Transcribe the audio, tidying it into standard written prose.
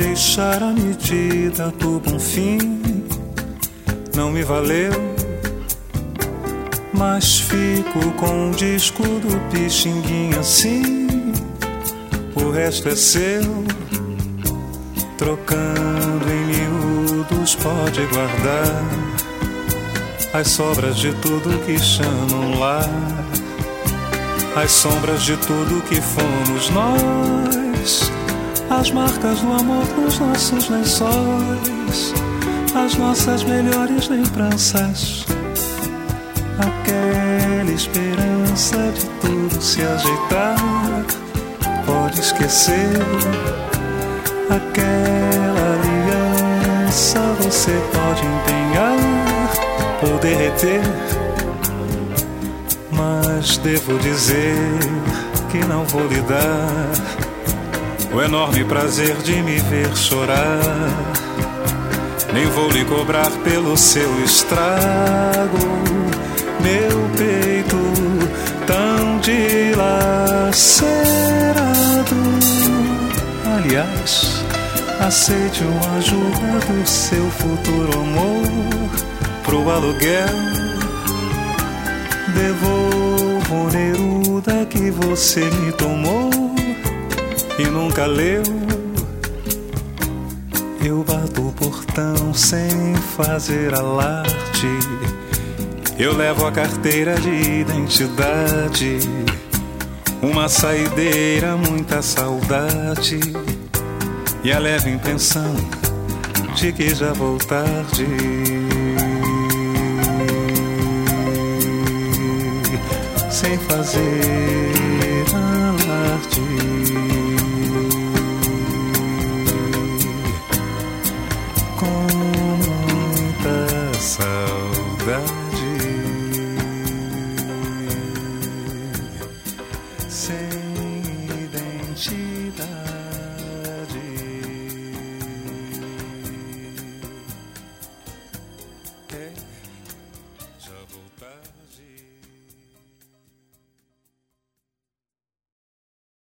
deixar a medida do bom fim não me valeu, mas fico com o disco do Pixinguinha assim. O resto é seu, trocando em miúdos pode guardar as sobras de tudo que chamam lá, as sombras de tudo que fomos nós, as marcas do amor nos nossos lençóis, as nossas melhores lembranças, aquela esperança de tudo se ajeitar. Pode esquecer aquela aliança, você pode empenhar ou derreter, mas devo dizer que não vou lhe dar o enorme prazer de me ver chorar, nem vou lhe cobrar pelo seu estrago, meu peito tão dilacerado. Aliás, aceite uma ajuda do seu futuro amor pro aluguel. Devolvo o Neruda que você me tomou e nunca leu. Eu bato o portão sem fazer alarde, eu levo a carteira de identidade, uma saideira, muita saudade e a leve impressão de que já vou tarde. Sem fazer alarde, com